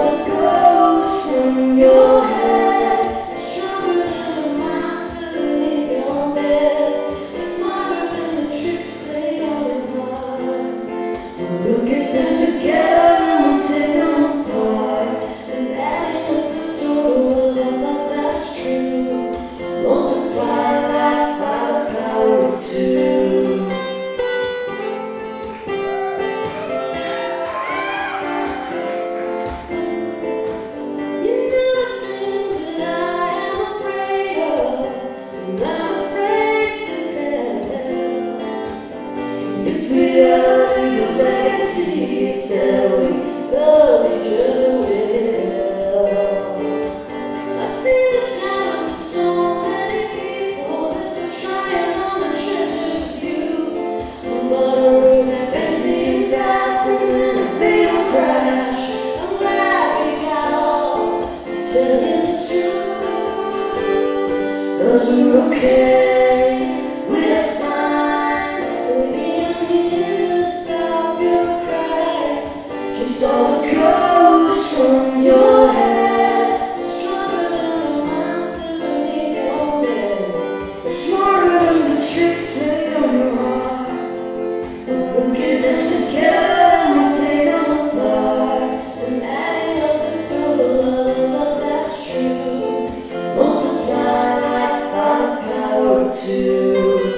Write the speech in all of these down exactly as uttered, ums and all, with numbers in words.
the ghost from your head. It's stronger than the monster beneath your bed. It's smarter than the tricks played on your heart. Look at them together and we'll take them apart. And adding up the total of love that's true. Multiply life by the power of two. Legacy, it's how we love each other well. I see the shadows of so many people as they're trying on the treasures of youth. But a room that fancy and fastens in a fatal crash. I'm glad we got all telling the truth. 'Cause we're okay. Saw the ghost from your head. Stronger than the monster beneath your bed. Smarter than the tricks played on your heart. We'll get them together and we'll take them apart. And adding up the total of the love that's true. Multiply life by the power of two.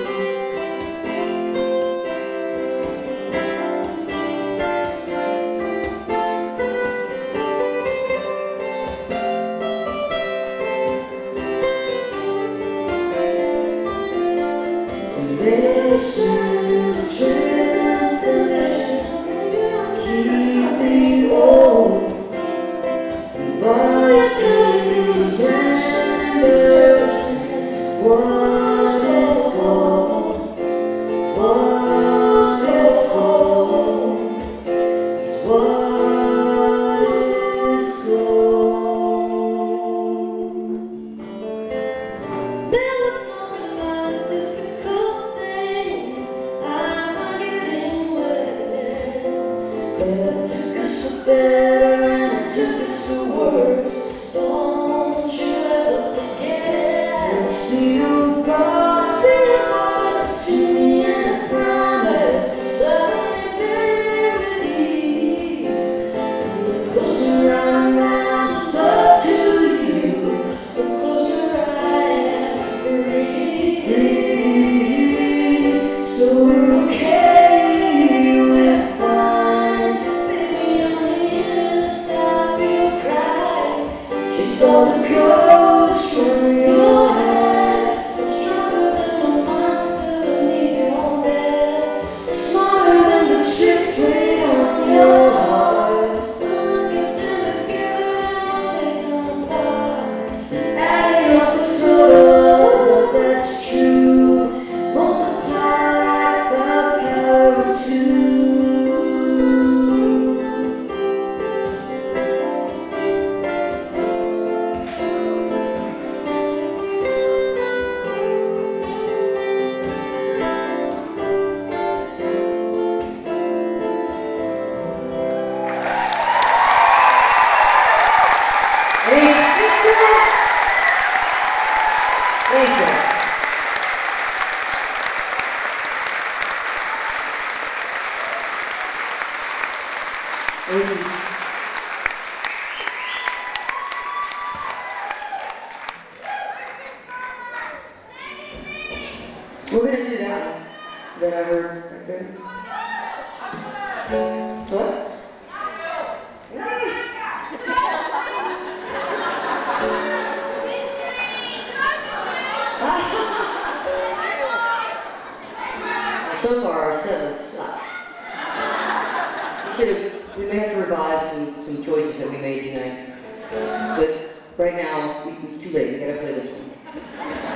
Listen, traces and temptations, keep the old. All you gotta do is remember the sense. Was this gold? Was this gold? It's what is gold. Never talk about difficult. It took us for better and it took us for worse. Don't you ever forget. We'll still go, still lost to me and a promise for sudden release. The closer I'm now, the love to you, the closer I am free, free. So we're okay. Saw the ghost from your head. It's stronger than the monster beneath your bed. Smarter than the tricks played on your heart. Look at them together and we'll take them apart. Adding up the total of love that's true. Multiply life by the power of two. We're gonna do that one that I heard back there. What? So far, our set list sucks. We should have, we may have to revise some, some choices that we made tonight. But right now, it's too late. We gotta play this one.